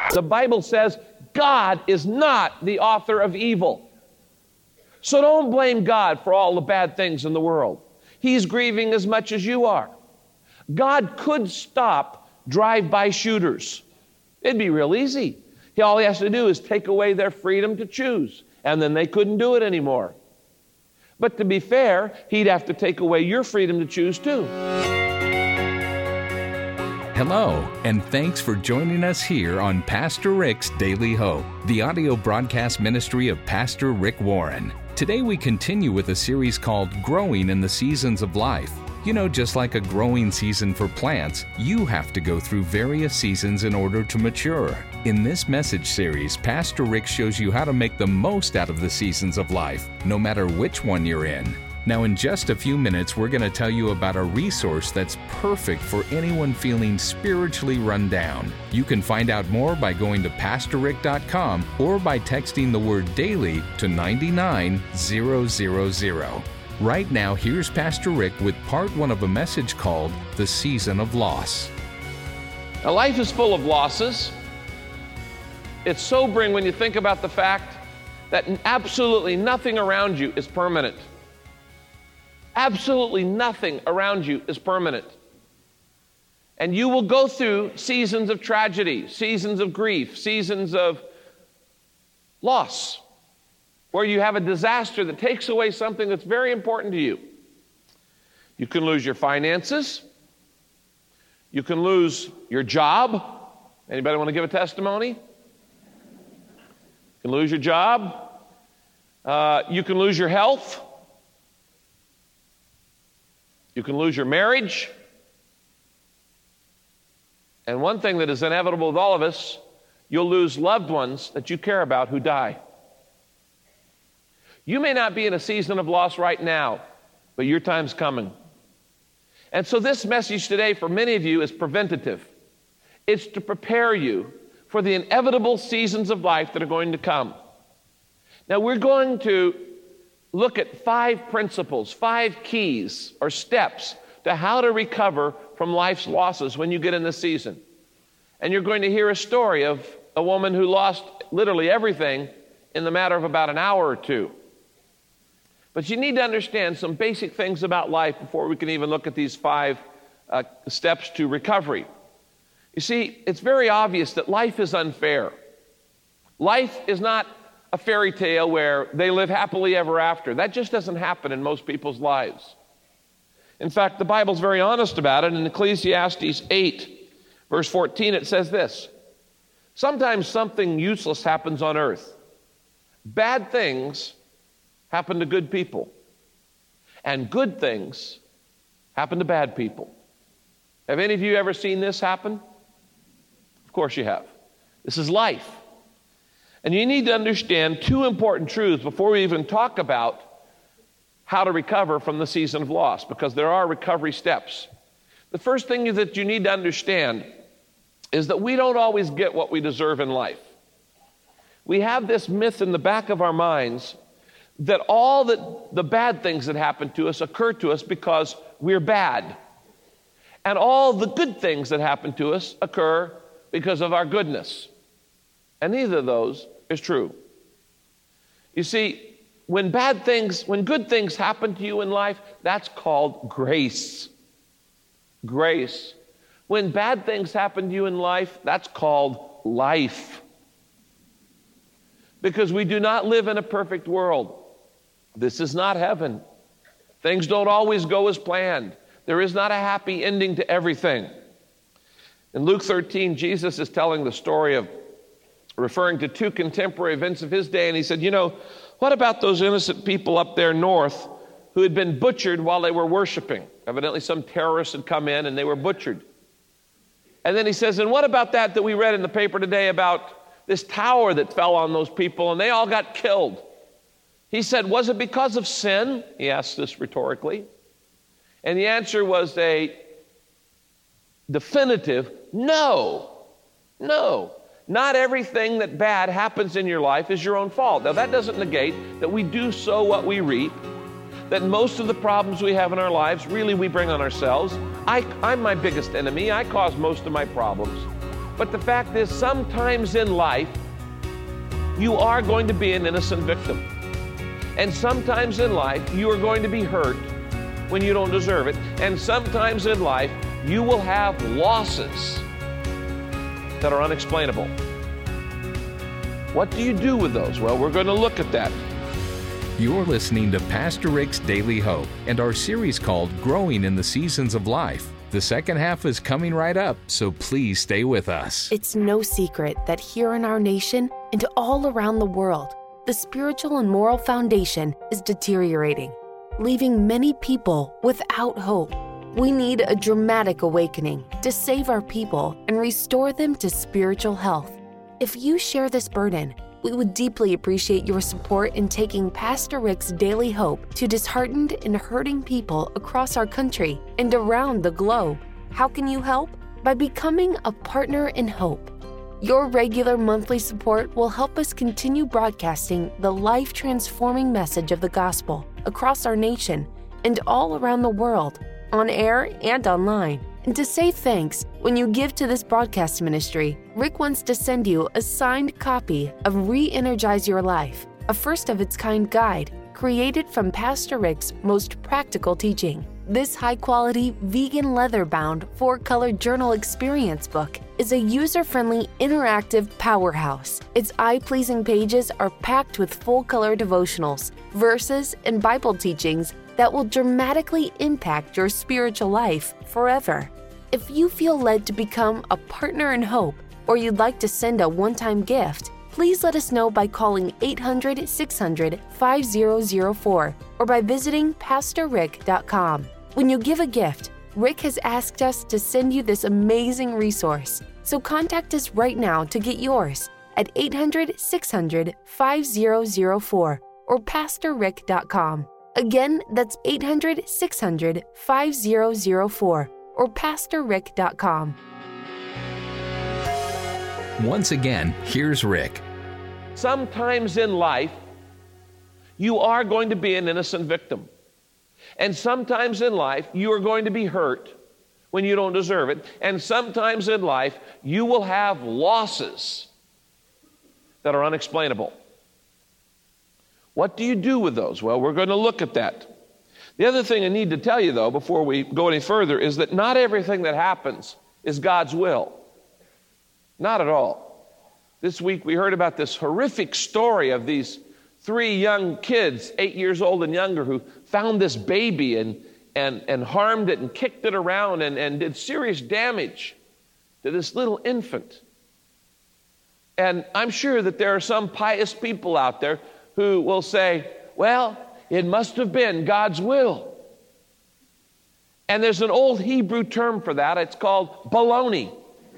The Bible says God is not the author of evil. So don't blame God for all the bad things in the world. He's grieving as much as you are. God could stop drive-by shooters. It'd be real easy. All he has to do is take away their freedom to choose, and then they couldn't do it anymore. But to be fair, he'd have to take away your freedom to choose too. Hello, and thanks for joining us here on Pastor Rick's Daily Hope, the audio broadcast ministry of Pastor Rick Warren. Today we continue with a series called Growing in the Seasons of Life. You know, just like a growing season for plants, you have to go through various seasons in order to mature. In this message series, Pastor Rick shows you how to make the most out of the seasons of life, no matter which one you're in. Now, in just a few minutes, we're going to tell you about a resource that's perfect for anyone feeling spiritually run down. You can find out more by going to PastorRick.com or by texting the word DAILY to 99000. Right now, here's Pastor Rick with part one of a message called The Season of Loss. Now, life is full of losses. It's sobering when you think about the fact that absolutely nothing around you is permanent. Absolutely nothing around you is permanent. And you will go through seasons of tragedy, seasons of grief, seasons of loss, where you have a disaster that takes away something that's very important to you. You can lose your finances. You can lose your job. Anybody want to give a testimony? You can lose your job. You can lose your health. You can lose your marriage. And one thing that is inevitable with all of us, you'll lose loved ones that you care about who die. You may not be in a season of loss right now, but your time's coming. And so this message today for many of you is preventative. It's to prepare you for the inevitable seasons of life that are going to come. Now we're going to look at 5 principles, 5 keys or steps to how to recover from life's losses when you get in this season. And you're going to hear a story of a woman who lost literally everything in the matter of about an hour or two. But you need to understand some basic things about life before we can even look at these 5 steps to recovery. You see, it's very obvious that life is unfair. Life is not a fairy tale where they live happily ever after. That just doesn't happen in most people's lives. In fact, the Bible's very honest about it. In Ecclesiastes 8, verse 14, it says this: sometimes something useless happens on earth. Bad things happen to good people, and good things happen to bad people. Have any of you ever seen this happen? Of course you have. This is life. And you need to understand 2 important truths before we even talk about how to recover from the season of loss, because there are recovery steps. The first thing that you need to understand is that we don't always get what we deserve in life. We have this myth in the back of our minds that all the bad things that happen to us occur to us because we're bad. And all the good things that happen to us occur because of our goodness. And neither of those is true. You see, when good things happen to you in life, that's called grace. Grace. When bad things happen to you in life, that's called life. Because we do not live in a perfect world. This is not heaven. Things don't always go as planned. There is not a happy ending to everything. In Luke 13, Jesus is telling the story of referring to 2 contemporary events of his day, and he said, you know, what about those innocent people up there north who had been butchered while they were worshiping? Evidently some terrorists had come in and they were butchered. And then he says, and what about that we read in the paper today about this tower that fell on those people and they all got killed? He said, was it because of sin? He asked this rhetorically. And the answer was a definitive no. No. Not everything that bad happens in your life is your own fault. Now, that doesn't negate that we do sow what we reap, that most of the problems we have in our lives, really we bring on ourselves. I'm my biggest enemy. I cause most of my problems. But the fact is, sometimes in life, you are going to be an innocent victim. And sometimes in life, you are going to be hurt when you don't deserve it. And sometimes in life, you will have losses that are unexplainable. What do you do with those? Well, we're going to look at that. You're listening to Pastor Rick's Daily Hope and our series called Growing in the Seasons of Life. The second half is coming right up, so please stay with us. It's no secret that here in our nation and all around the world, the spiritual and moral foundation is deteriorating, leaving many people without hope. We need a dramatic awakening to save our people and restore them to spiritual health. If you share this burden, we would deeply appreciate your support in taking Pastor Rick's Daily Hope to disheartened and hurting people across our country and around the globe. How can you help? By becoming a partner in hope. Your regular monthly support will help us continue broadcasting the life-transforming message of the gospel across our nation and all around the world, on air and online. And to say thanks, when you give to this broadcast ministry, Rick wants to send you a signed copy of Re-Energize Your Life, a first-of-its-kind guide created from Pastor Rick's most practical teaching. This high-quality, vegan leather-bound, 4-color journal experience book is a user-friendly, interactive powerhouse. Its eye-pleasing pages are packed with full-color devotionals, verses, and Bible teachings that will dramatically impact your spiritual life forever. If you feel led to become a partner in hope, or you'd like to send a one-time gift, please let us know by calling 800-600-5004 or by visiting PastorRick.com. When you give a gift, Rick has asked us to send you this amazing resource, so contact us right now to get yours at 800-600-5004 or PastorRick.com. Again, that's 800-600-5004 or PastorRick.com. Once again, here's Rick. Sometimes in life, you are going to be an innocent victim. And sometimes in life, you are going to be hurt when you don't deserve it. And sometimes in life, you will have losses that are unexplainable. What do you do with those? Well, we're going to look at that. The other thing I need to tell you, though, before we go any further, is that not everything that happens is God's will. Not at all. This week we heard about this horrific story of these 3 young kids, 8 years old and younger, who found this baby and harmed it and kicked it around and did serious damage to this little infant. And I'm sure that there are some pious people out there who will say, well, it must have been God's will. And there's an old Hebrew term for that. It's called baloney.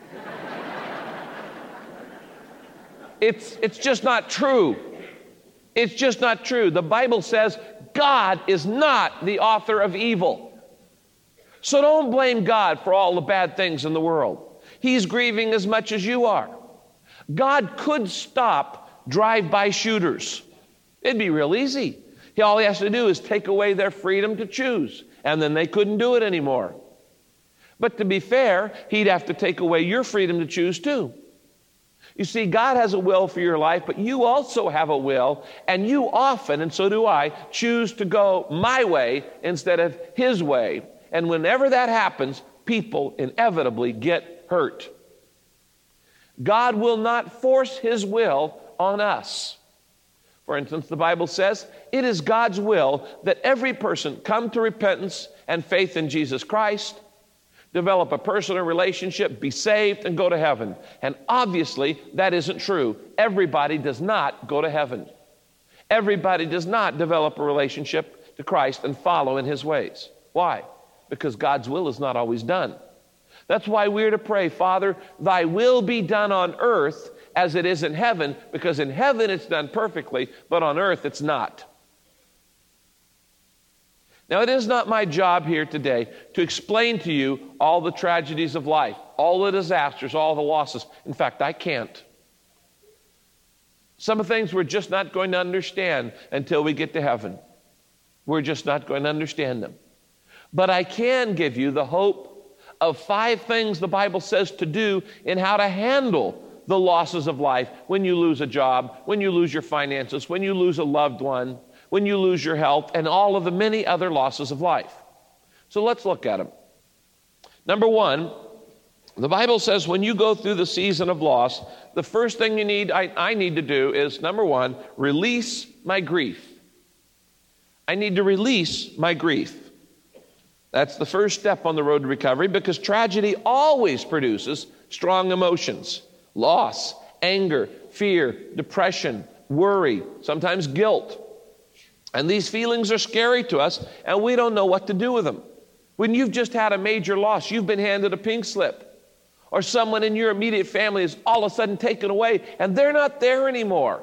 It's just not true. It's just not true. The Bible says God is not the author of evil. So don't blame God for all the bad things in the world. He's grieving as much as you are. God could stop drive-by shooters. It'd be real easy. All he has to do is take away their freedom to choose, and then they couldn't do it anymore. But to be fair, he'd have to take away your freedom to choose too. You see, God has a will for your life, but you also have a will, and you often, and so do I, choose to go my way instead of his way. And whenever that happens, people inevitably get hurt. God will not force his will on us. For instance, the Bible says, it is God's will that every person come to repentance and faith in Jesus Christ, develop a personal relationship, be saved, and go to heaven. And obviously, that isn't true. Everybody does not go to heaven. Everybody does not develop a relationship to Christ and follow in his ways. Why? Because God's will is not always done. That's why we're to pray, Father, thy will be done on earth as it is in heaven, because in heaven it's done perfectly, but on earth it's not. Now, it is not my job here today to explain to you all the tragedies of life, all the disasters, all the losses. In fact, I can't. Some of the things we're just not going to understand until we get to heaven. We're just not going to understand them. But I can give you the hope of 5 things the Bible says to do in how to handle the losses of life when you lose a job, when you lose your finances, when you lose a loved one, when you lose your health, and all of the many other losses of life. So let's look at them. Number 1, the Bible says when you go through the season of loss, the first thing I need to do is, number 1, release my grief. I need to release my grief. That's the first step on the road to recovery, because tragedy always produces strong emotions: loss, anger, fear, depression, worry, sometimes guilt. And these feelings are scary to us, and we don't know what to do with them. When you've just had a major loss, you've been handed a pink slip, or someone in your immediate family is all of a sudden taken away, and they're not there anymore.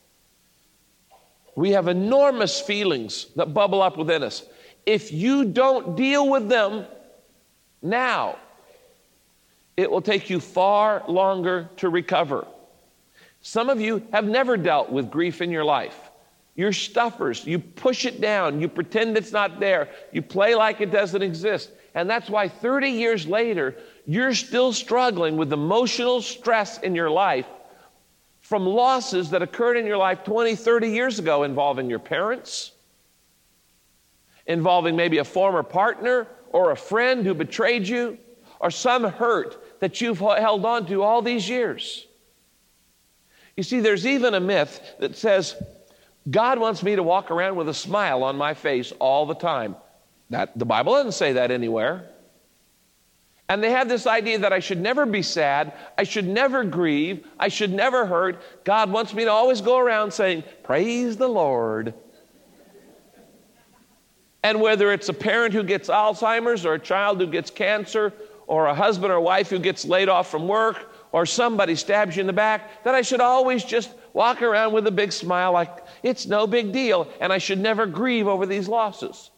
We have enormous feelings that bubble up within us. If you don't deal with them now, it will take you far longer to recover. Some of you have never dealt with grief in your life. You're stuffers. You push it down. You pretend it's not there. You play like it doesn't exist. And that's why 30 years later, you're still struggling with emotional stress in your life from losses that occurred in your life 20, 30 years ago, involving your parents, involving maybe a former partner or a friend who betrayed you, or some hurt that you've held on to all these years. You see, there's even a myth that says, God wants me to walk around with a smile on my face all the time. The Bible doesn't say that anywhere. And they have this idea that I should never be sad, I should never grieve, I should never hurt. God wants me to always go around saying, praise the Lord. And whether it's a parent who gets Alzheimer's, or a child who gets cancer, or a husband or wife who gets laid off from work, or somebody stabs you in the back, that I should always just walk around with a big smile like it's no big deal, and I should never grieve over these losses.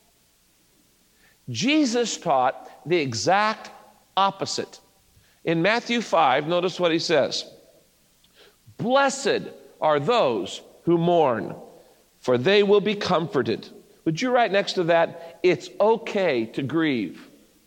Jesus taught the exact opposite. In Matthew 5, notice what he says. Blessed are those who mourn, for they will be comforted. Would you write next to that, it's okay to grieve.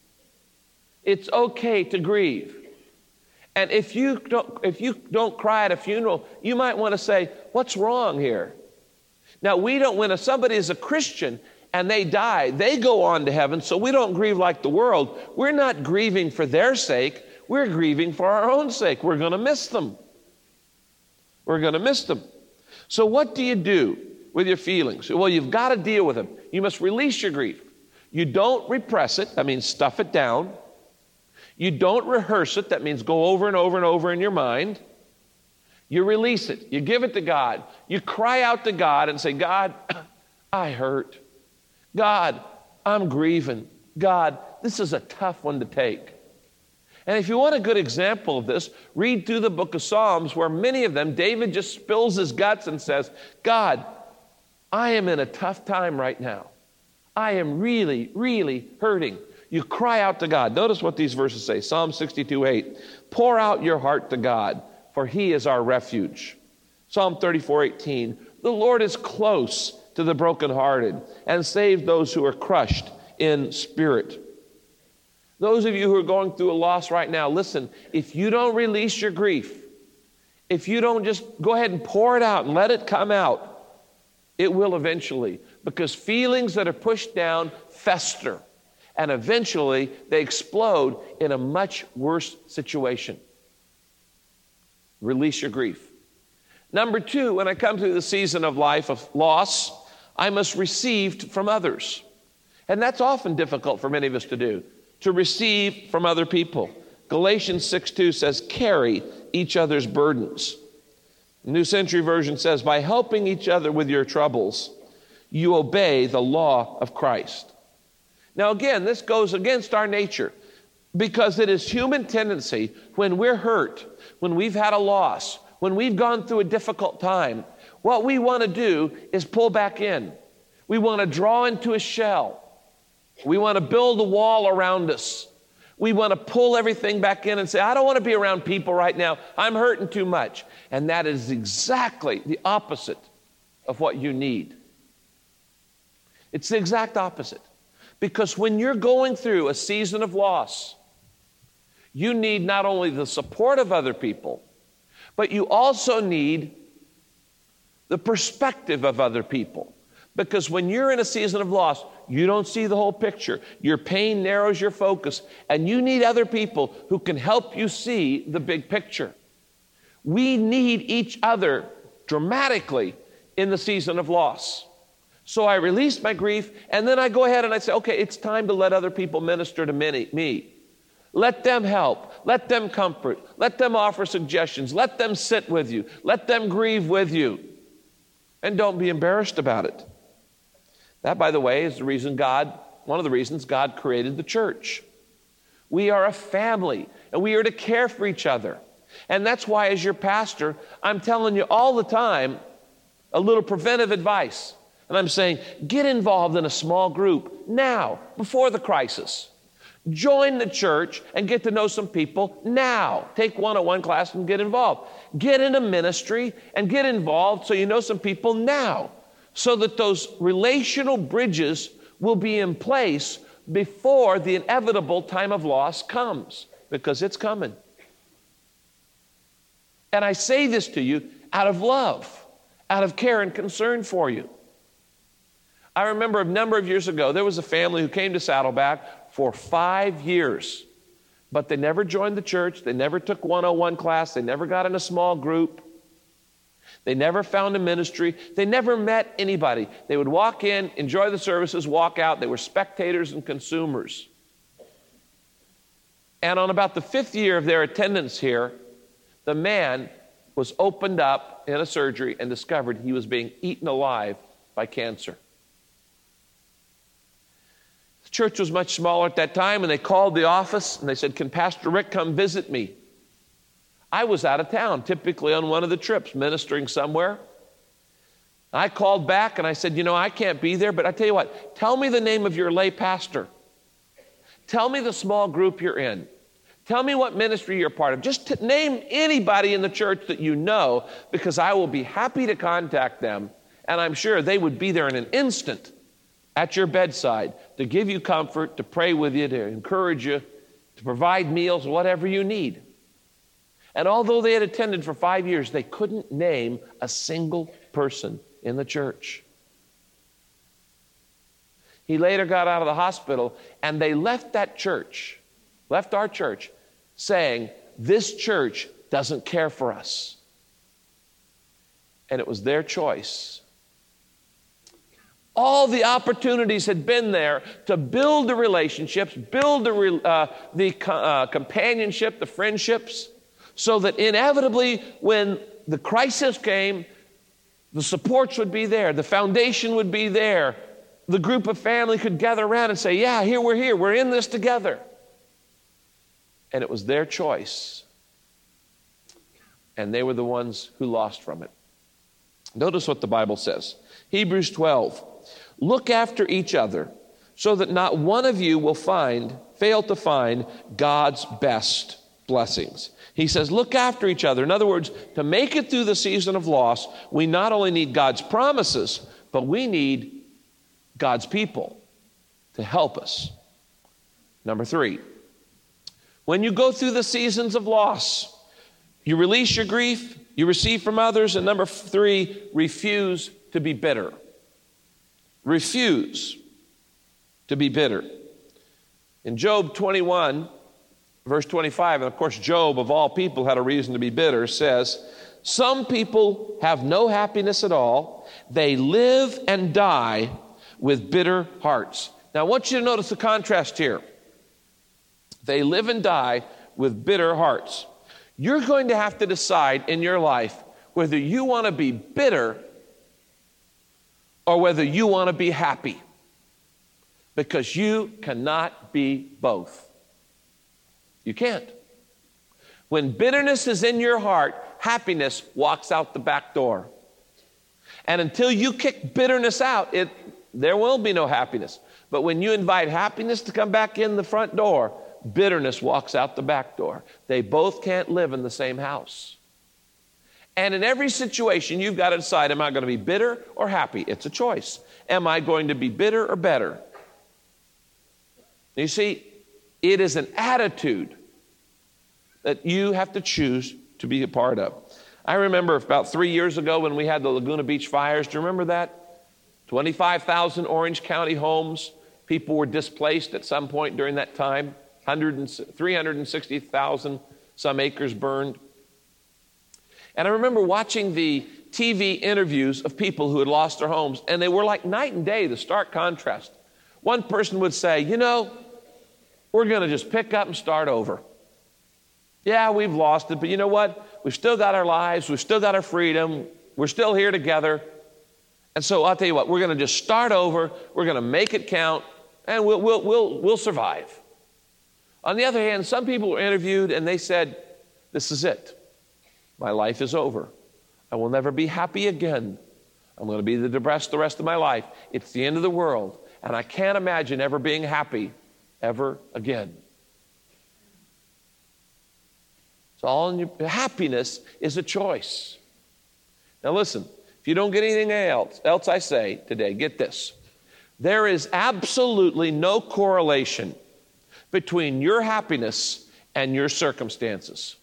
It's okay to grieve. And if you don't cry at a funeral, you might want to say, what's wrong here? Now, when somebody is a Christian and they die, they go on to heaven, so we don't grieve like the world. We're not grieving for their sake. We're grieving for our own sake. We're going to miss them. We're going to miss them. So what do you do with your feelings? Well, you've got to deal with them. You must release your grief. You don't repress it. That means stuff it down. You don't rehearse it. That means go over and over and over in your mind. You release it. You give it to God. You cry out to God and say, God, I hurt. God, I'm grieving. God, this is a tough one to take. And if you want a good example of this, read through the book of Psalms, where many of them, David just spills his guts and says, God, I am in a tough time right now. I am really, really hurting. You cry out to God. Notice what these verses say. Psalm 62:8. Pour out your heart to God, for he is our refuge. Psalm 34:18. The Lord is close to the brokenhearted and save those who are crushed in spirit. Those of you who are going through a loss right now, listen, if you don't release your grief, if you don't just go ahead and pour it out and let it come out, it will eventually, because feelings that are pushed down fester. And eventually, they explode in a much worse situation. Release your grief. Number 2, when I come to the season of life of loss, I must receive from others. And that's often difficult for many of us to do, to receive from other people. Galatians 6:2 says, carry each other's burdens. The New Century Version says, by helping each other with your troubles, you obey the law of Christ. Now again, this goes against our nature, because it is human tendency when we're hurt, when we've had a loss, when we've gone through a difficult time, what we want to do is pull back in. We want to draw into a shell. We want to build a wall around us. We want to pull everything back in and say, I don't want to be around people right now. I'm hurting too much. And that is exactly the opposite of what you need. It's the exact opposite. Because when you're going through a season of loss, You need not only the support of other people, but you also need the perspective of other people. Because when you're in a season of loss, you don't see the whole picture. Your pain narrows your focus, and you need other people who can help you see the big picture. We need each other dramatically in the season of loss. So I release my grief, and then I go ahead and I say, okay, it's time to let other people minister to me. Let them help. Let them comfort. Let them offer suggestions. Let them sit with you. Let them grieve with you. And don't be embarrassed about it. That, by the way, is one of the reasons God created the church. We are a family, and we are to care for each other. And that's why, as your pastor, I'm telling you all the time a little preventive advice. And I'm saying, get involved in a small group now, before the crisis. Join the church and get to know some people now. Take one-on-one class and get involved. Get in a ministry and get involved so you know some people now, so that those relational bridges will be in place before the inevitable time of loss comes, because it's coming. And I say this to you out of love, out of care and concern for you. I remember a number of years ago, there was a family who came to Saddleback for 5 years, but they never joined the church. They never took one-on-one class. They never got in a small group. They never found a ministry. They never met anybody. They would walk in, enjoy the services, walk out. They were spectators and consumers. And on about the 5th year of their attendance here, the man was opened up in a surgery and discovered he was being eaten alive by cancer. The church was much smaller at that time, and they called the office and they said, "Can Pastor Rick come visit me?" I was out of town, typically on one of the trips, ministering somewhere. I called back and I said, I can't be there, but I tell you what, tell me the name of your lay pastor. Tell me the small group you're in. Tell me what ministry you're part of. Just name anybody in the church that you know, because I will be happy to contact them, and I'm sure they would be there in an instant at your bedside to give you comfort, to pray with you, to encourage you, to provide meals, whatever you need. And although they had attended for 5 years, they couldn't name a single person in the church. He later got out of the hospital, and they left that church, left our church, saying, "This church doesn't care for us." And it was their choice. All the opportunities had been there to build the relationships, build the companionship, the friendships, so that inevitably when the crisis came, the supports would be there, the foundation would be there, the group of family could gather around and say, "Yeah, we're in this together." And it was their choice. And they were the ones who lost from it. Notice what the Bible says. Hebrews 12. Look after each other so that not one of you will fail to find God's best blessings. He says, look after each other. In other words, to make it through the season of loss, we not only need God's promises, but we need God's people to help us. Number 3, when you go through the seasons of loss, you release your grief, you receive from others, and number 3, refuse to be bitter. Refuse to be bitter. In Job 21, verse 25, and of course Job, of all people, had a reason to be bitter, says, "Some people have no happiness at all. They live and die with bitter hearts." Now I want you to notice the contrast here. They live and die with bitter hearts. You're going to have to decide in your life whether you want to be bitter or whether you want to be happy, because you cannot be both. You can't. When bitterness is in your heart, happiness walks out the back door. And until you kick bitterness out, there will be no happiness. But when you invite happiness to come back in the front door, bitterness walks out the back door. They both can't live in the same house. And in every situation, you've got to decide, am I going to be bitter or happy? It's a choice. Am I going to be bitter or better? You see, it is an attitude that you have to choose to be a part of. I remember about 3 years ago when we had the Laguna Beach fires. Do you remember that? 25,000 Orange County homes. People were displaced at some point during that time. 360,000 some acres burned. And I remember watching the TV interviews of people who had lost their homes, and they were like night and day, the stark contrast. One person would say, you know, we're going to just pick up and start over. Yeah, we've lost it, but you know what? We've still got our lives. We've still got our freedom. We're still here together. And so I'll tell you what, we're going to just start over. We're going to make it count, and we'll survive. On the other hand, some people were interviewed, and they said, this is it. My life is over. I will never be happy again. I'm going to be depressed the rest of my life. It's the end of the world, and I can't imagine ever being happy ever again. So all in your happiness is a choice. Now listen, if you don't get anything else I say today, get this. There is absolutely no correlation between your happiness and your circumstances.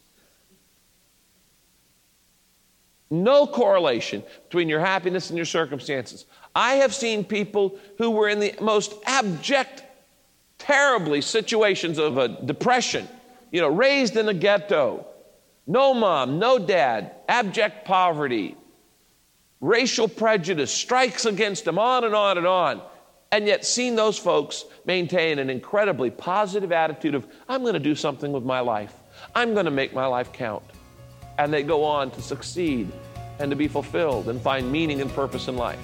No correlation between your happiness and your circumstances. I have seen people who were in the most abject, terribly situations of a depression, raised in a ghetto, no mom, no dad, abject poverty, racial prejudice, strikes against them, on and on and on. And yet seen those folks maintain an incredibly positive attitude of, I'm going to do something with my life. I'm going to make my life count. And they go on to succeed and to be fulfilled and find meaning and purpose in life.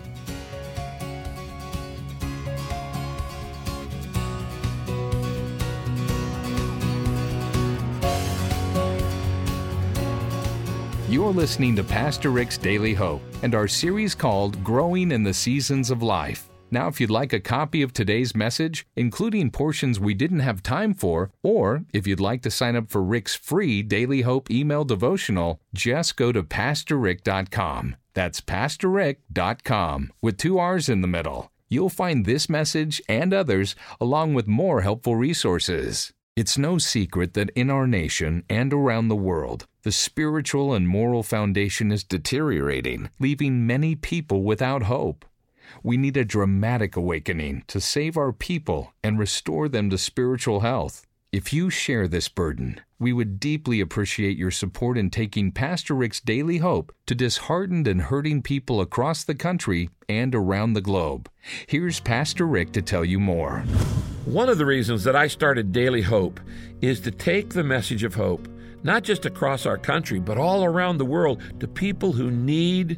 You're listening to Pastor Rick's Daily Hope and our series called Growing in the Seasons of Life. Now, if you'd like a copy of today's message, including portions we didn't have time for, or if you'd like to sign up for Rick's free Daily Hope email devotional, just go to PastorRick.com. That's PastorRick.com with 2 R's in the middle. You'll find this message and others along with more helpful resources. It's no secret that in our nation and around the world, the spiritual and moral foundation is deteriorating, leaving many people without hope. We need a dramatic awakening to save our people and restore them to spiritual health. If you share this burden, we would deeply appreciate your support in taking Pastor Rick's Daily Hope to disheartened and hurting people across the country and around the globe. Here's Pastor Rick to tell you more. One of the reasons that I started Daily Hope is to take the message of hope, not just across our country, but all around the world, to people who need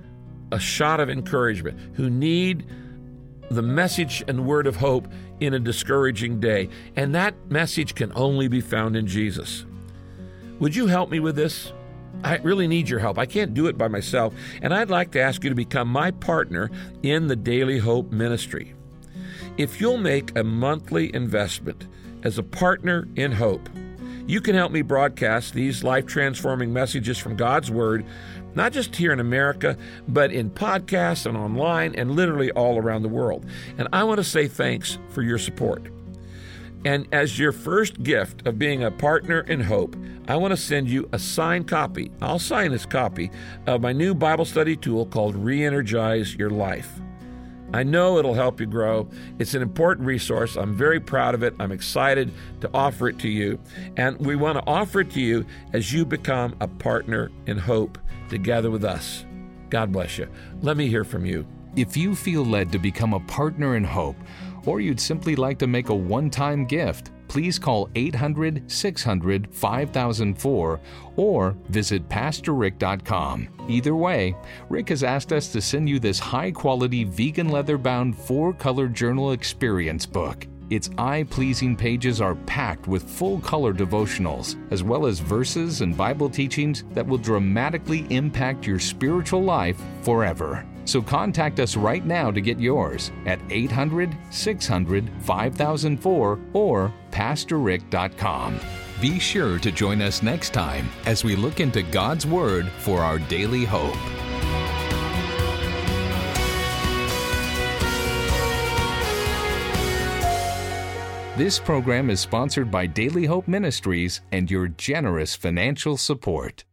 a shot of encouragement, who need the message and word of hope in a discouraging day. And that message can only be found in Jesus. Would you help me with this? I really need your help. I can't do it by myself. And I'd like to ask you to become my partner in the Daily Hope ministry. If you'll make a monthly investment as a partner in hope, you can help me broadcast these life-transforming messages from God's Word, not just here in America, but in podcasts and online and literally all around the world. And I want to say thanks for your support. And as your first gift of being a partner in hope, I want to send you a signed copy. I'll sign this copy of my new Bible study tool called Re-Energize Your Life. I know it'll help you grow. It's an important resource. I'm very proud of it. I'm excited to offer it to you. And we want to offer it to you as you become a partner in hope together with us. God bless you. Let me hear from you. If you feel led to become a partner in hope, or you'd simply like to make a one-time gift, please call 800-600-5004 or visit PastorRick.com. Either way, Rick has asked us to send you this high-quality vegan leather-bound 4-color journal experience book. Its eye-pleasing pages are packed with full-color devotionals, as well as verses and Bible teachings that will dramatically impact your spiritual life forever. So contact us right now to get yours at 800-600-5004 or PastorRick.com. Be sure to join us next time as we look into God's Word for our daily hope. This program is sponsored by Daily Hope Ministries and your generous financial support.